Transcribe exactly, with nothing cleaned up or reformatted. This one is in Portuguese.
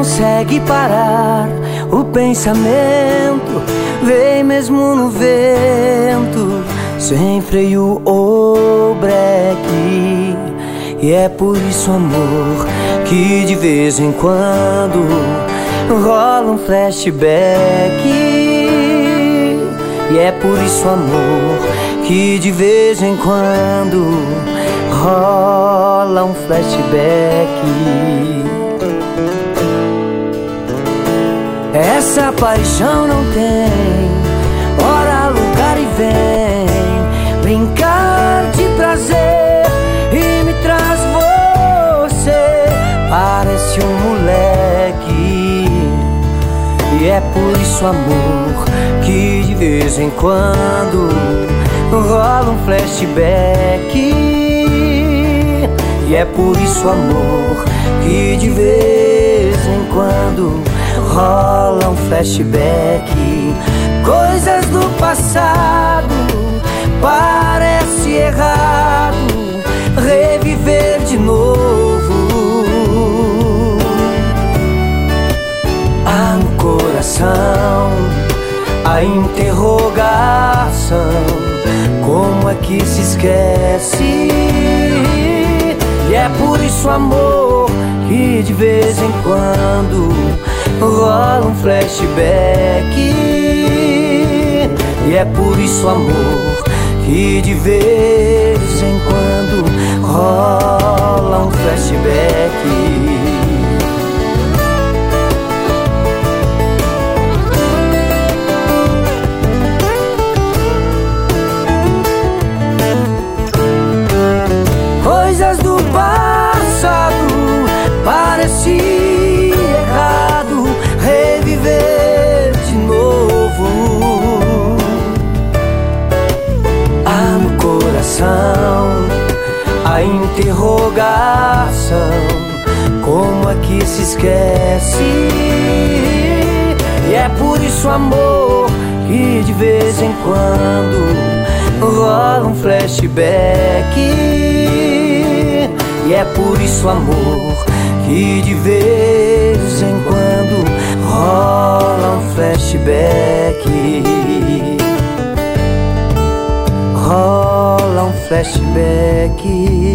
consegue parar o pensamento, vem mesmo no vento, sem freio ou breque. E é por isso, amor, que de vez em quando rola um flashback. E é por isso, amor, que de vez em quando rola um flashback. Essa paixão não tem hora, lugar e vem brincar de prazer e me traz você. Parece um moleque. E é por isso, amor, que de vez em quando rola um flashback. E é por isso, amor, que de vez em quando rola um flashback. Coisas do passado, parece errado reviver de novo. Há no coração a interrogação: como é que se esquece? E é por isso, amor, que de vez em quando rola um flashback. E é por isso, amor, que de vez em quando rola um flashback. Coisas do passado, parece errado reviver de novo. Há no coração a interrogação: como é que se esquece? E é por isso, amor, que de vez em quando rola um flashback. E é por isso, amor, que de vez em quando rola um flashback. Rola um flashback.